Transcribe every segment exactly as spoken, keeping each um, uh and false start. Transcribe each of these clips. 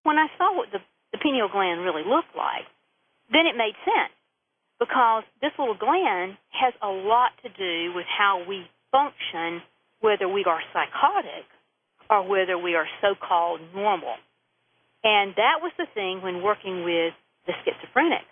when I saw what the, the pineal gland really looked like, then it made sense, because this little gland has a lot to do with how we function, whether we are psychotic or whether we are so-called normal. And that was the thing when working with the schizophrenic,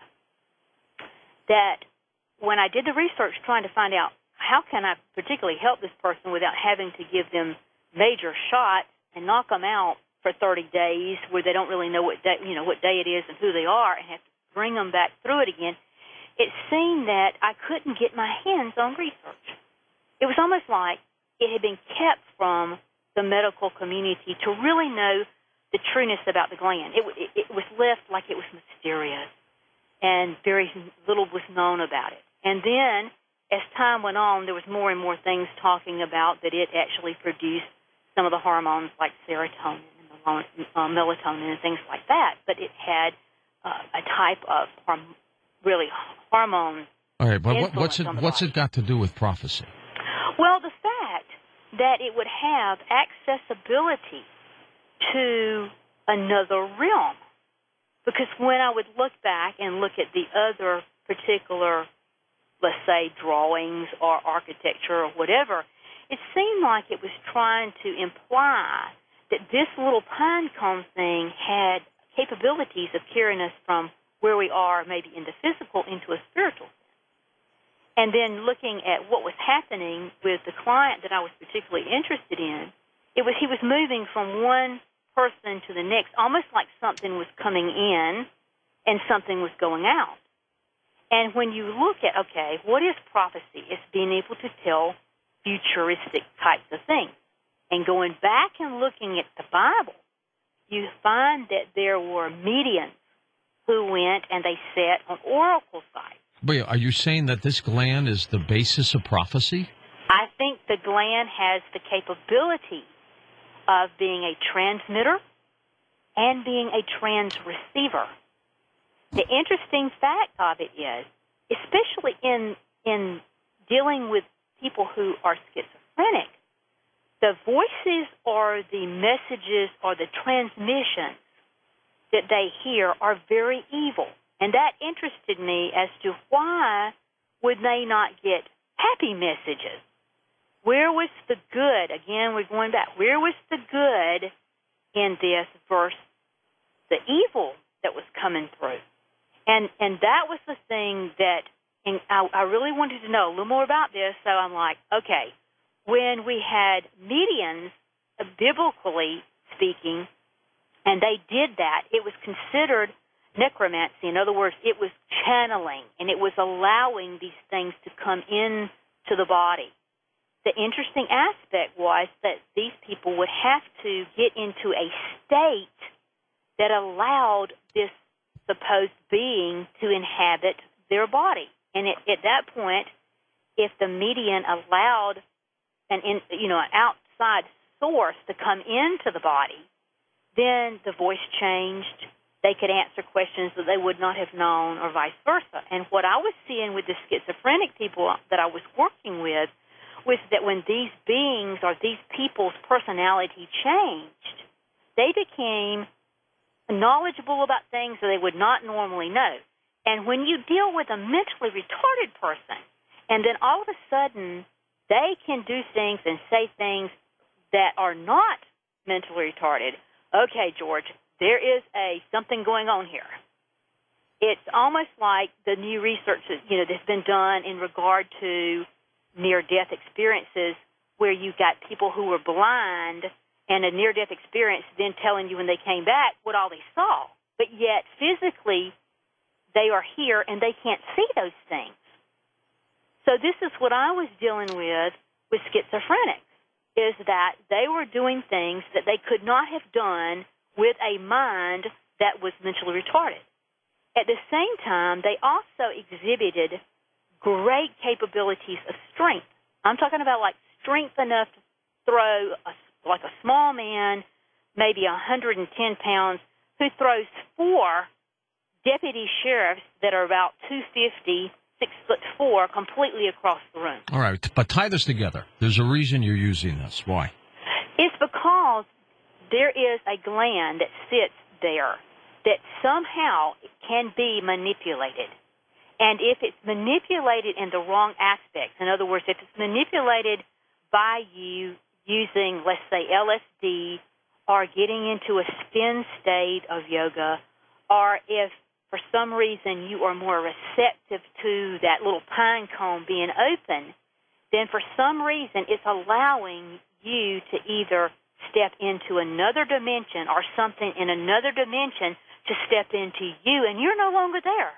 that when I did the research trying to find out how can I particularly help this person without having to give them major shots and knock them out for thirty days where they don't really know what day, you know, what day it is and who they are, and have to bring them back through it again, it seemed that I couldn't get my hands on research. It was almost like it had been kept from the medical community to really know the trueness about the gland. It, it, it was left like it was mysterious, and very little was known about it. And then, as time went on, there was more and more things talking about that it actually produced some of the hormones like serotonin and uh, melatonin and things like that. But it had uh, a type of horm- really hormone. All right, but what, what's it what's body. it got to do with prophecy? Well, the fact that it would have accessibility to another realm. Because when I would look back and look at the other particular, let's say, drawings or architecture or whatever, it seemed like it was trying to imply that this little pine cone thing had capabilities of carrying us from where we are, maybe in the physical, into a spiritual sense. And then looking at what was happening with the client that I was particularly interested in, it was he was moving from one person to the next, almost like something was coming in and something was going out. And when you look at, okay, what is prophecy? It's being able to tell futuristic types of things. And going back and looking at the Bible, you find that there were mediums who went and they sat on oracle sites. But are you saying that this gland is the basis of prophecy? I think the gland has the capability of being a transmitter and being a transreceiver. The interesting fact of it is, especially in in dealing with people who are schizophrenic, the voices or the messages or the transmissions that they hear are very evil. And that interested me as to why would they not get happy messages? Where was the good? Again, we're going back. Where was the good in this versus the evil that was coming through? And and that was the thing that and I, I really wanted to know a little more about this. So I'm like, okay, when we had mediums, uh, biblically speaking, and they did that, it was considered necromancy. In other words, it was channeling, and it was allowing these things to come into the body. The interesting aspect was that these people would have to get into a state that allowed this supposed being to inhabit their body. And it, at that point, if the medium allowed an in, you know, an outside source to come into the body, then the voice changed. They could answer questions that they would not have known, or vice versa. And what I was seeing with the schizophrenic people that I was working with was that when these beings or these people's personality changed, they became knowledgeable about things that they would not normally know. And when you deal with a mentally retarded person, and then all of a sudden they can do things and say things that are not mentally retarded, okay, George, there is a something going on here. It's almost like the new research that, you know, that's been done in regard to near-death experiences, where you got people who were blind and a near-death experience then telling you when they came back what all they saw. But yet physically they are here and they can't see those things. So this is what I was dealing with with schizophrenics, is that they were doing things that they could not have done with a mind that was mentally retarded. At the same time, they also exhibited great capabilities of strength. I'm talking about like strength enough to throw a, like a small man, maybe one hundred ten pounds, who throws four deputy sheriffs that are about two fifty, six foot four, completely across the room. All right, but tie this together. There's a reason you're using this. Why? It's because there is a gland that sits there that somehow can be manipulated. And if it's manipulated in the wrong aspects, in other words, if it's manipulated by you using, let's say, L S D or getting into a spin state of yoga, or if for some reason you are more receptive to that little pine cone being open, then for some reason it's allowing you to either step into another dimension or something in another dimension to step into you, and you're no longer there.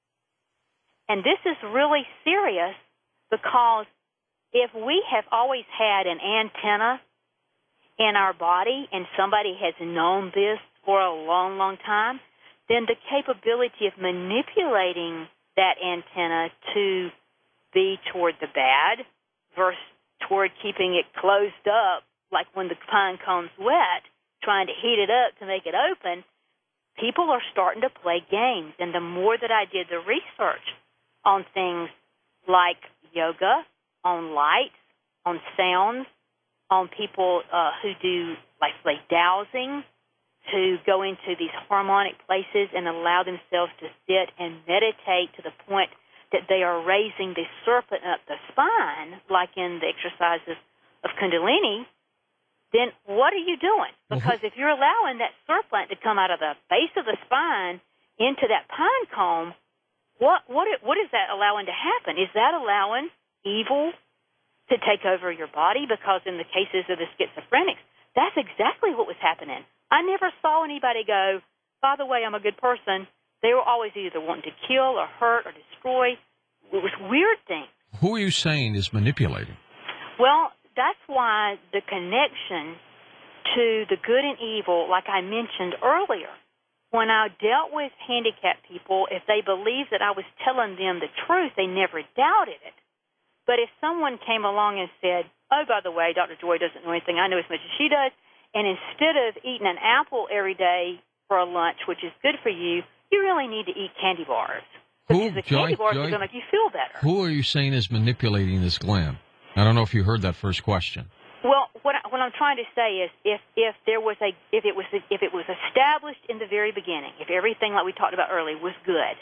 And this is really serious because if we have always had an antenna in our body and somebody has known this for a long, long time, then the capability of manipulating that antenna to be toward the bad versus toward keeping it closed up, like when the pine cone's wet, trying to heat it up to make it open, people are starting to play games. And the more that I did the research on things like yoga, on lights, on sounds, on people uh, who do, like, say, dowsing, who go into these harmonic places and allow themselves to sit and meditate to the point that they are raising the serpent up the spine, like in the exercises of Kundalini, then what are you doing? Because if you're allowing that serpent to come out of the base of the spine into that pine cone, what what what is that allowing to happen? Is that allowing evil to take over your body? Because in the cases of the schizophrenics, that's exactly what was happening. I never saw anybody go, by the way, I'm a good person. They were always either wanting to kill or hurt or destroy. It was weird things. Who are you saying is manipulating? Well, that's why the connection to the good and evil, like I mentioned earlier, when I dealt with handicapped people, if they believed that I was telling them the truth, they never doubted it. But if someone came along and said, oh, by the way, Doctor Joy doesn't know anything, I know as much as she does, and instead of eating an apple every day for a lunch, which is good for you, you really need to eat candy bars. Because Who, the candy Joy, bars Joy, are going to make you feel better. Who are you saying is manipulating this gland? I don't know if you heard that first question. Well, what, I, what I'm trying to say is, if if there was a if it was a, if it was established in the very beginning, if everything like we talked about earlier was good,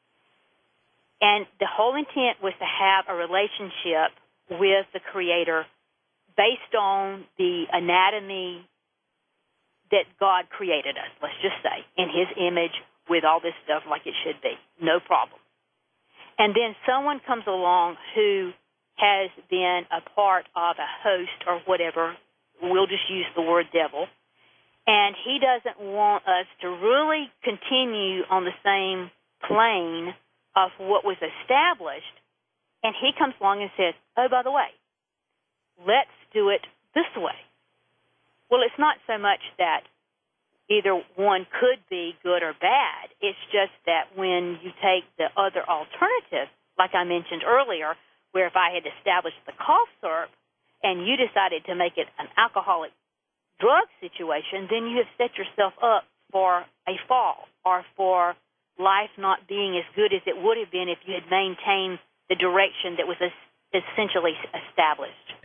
and the whole intent was to have a relationship with the Creator based on the anatomy that God created us, let's just say, in His image with all this stuff like it should be, no problem. And then someone comes along who has been a part of a host or whatever, we'll just use the word devil, and he doesn't want us to really continue on the same plane of what was established, and he comes along and says, oh, by the way, let's do it this way. Well, it's not so much that either one could be good or bad. It's just that when you take the other alternative, like I mentioned earlier, where if I had established the cough syrup and you decided to make it an alcoholic drug situation, then you have set yourself up for a fall or for life not being as good as it would have been if you had maintained the direction that was essentially established.